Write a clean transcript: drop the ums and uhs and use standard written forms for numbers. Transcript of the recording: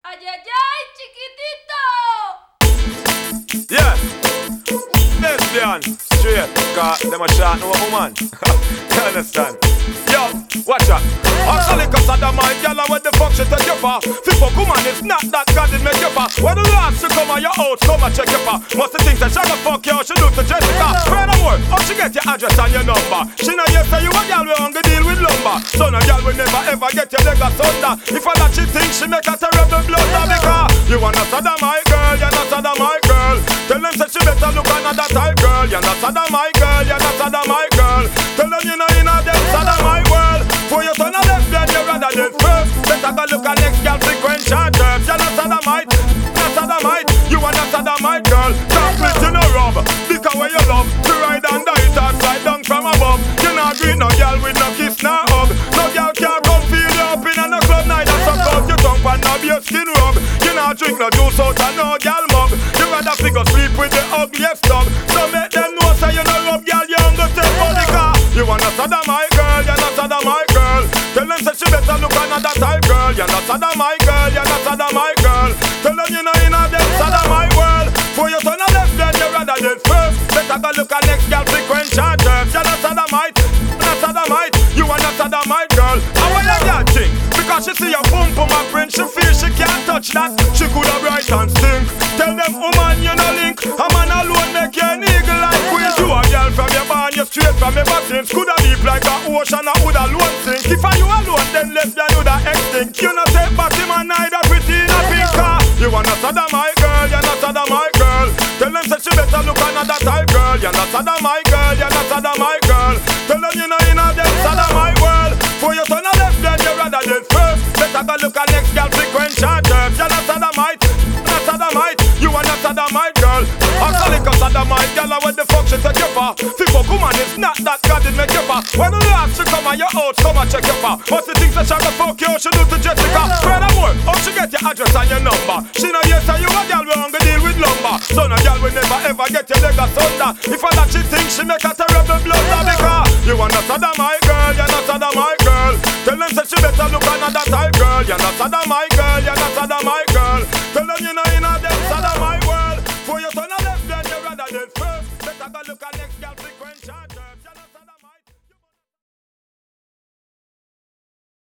Ay, ay, ay, chiquitito. Yeah, lesbian, straight, cause them a shot no woman. You understand? Yo, watch out. Actually, cause of the mind, y'all what the fuck she take you for? People woman is not that God did make you for. When the last she come on your house, come and check you for. Must the things that she gonna fuck you, she do to Jessica. Furthermore, how she get your address and your number? She know you say you a girl we hungry deal with lumber. So no girl will never ever get your leg asunder. If I that she think she make a terrible blunder because you wanna sodomite girl, you're not sodomite girl. Tell them say she better look another type girl. You're not sodomite girl, you're not sodomite girl. Tell them you know in a them sodomite world. For you turn a lesbian, you rather than first. Better go look at next girl frequent short terms. You're not sodomite, not sodomite. You are not sodomite girl. Can't split you no rub. Because where you love to ride under it or slide down from above. You not greet no girl with no kiss, no hug. No girl can't come feel you up in a club night and suck out your tongue and knob your skin rub. You not drink no juice out and no girl mug. You rather figure sleep with the ugliest dog. So make them know say you no rub girl, you hungry take body car. You are not sodomite girl, you're not sodomite girl. Tell them say she better look another type girl. You're not sodomite girl, you're not sodomite girl. Tell them you know in a them sodomite world. For you turn a lesbian, you rather than first. Better go look at next girl frequent short terms. You're not sodomite, not sodomite. You are not sodomite girl. And why you that thing? Because she see your boom boom my friend. She feel she can't touch that. She could have bright and stink. Tell them woman you no link. A man alone make you an eagle like queen. You a girl from your barn, you straight from your vaccines. Could have deep like a ocean or would alone sink. If I you alone then lesbian would have extinct. You not take back him and neither pretty in a pink car. You are not sodomite girl, you're not sodomite girl. Tell them say she better look another type girl. You're not sodomite girl, you're not sodomite girl. Tell them you know in a them sodomite world. For you turn a lesbian, you rather than first. Better go look at next girl frequent short terms. You're not sodomite, not sodomite. You are not sodomite girl. Actually cause sodomite girl, what the fuck she take you for? People woman is not that God did make you for. When the last she come on your house, come and check you for. What's the things that she gonna fuck you, she do to Jessica. Furthermore, how she get your address and your number? She know yes and you a girl we hungry deal with lumber. So no girl will never ever get your leg asunder. If I that she think she make a terrible blunder because you are not sodomite girl, you're not sodomite girl. Tell them say she better look another type girl. You're not sodomite girl, you're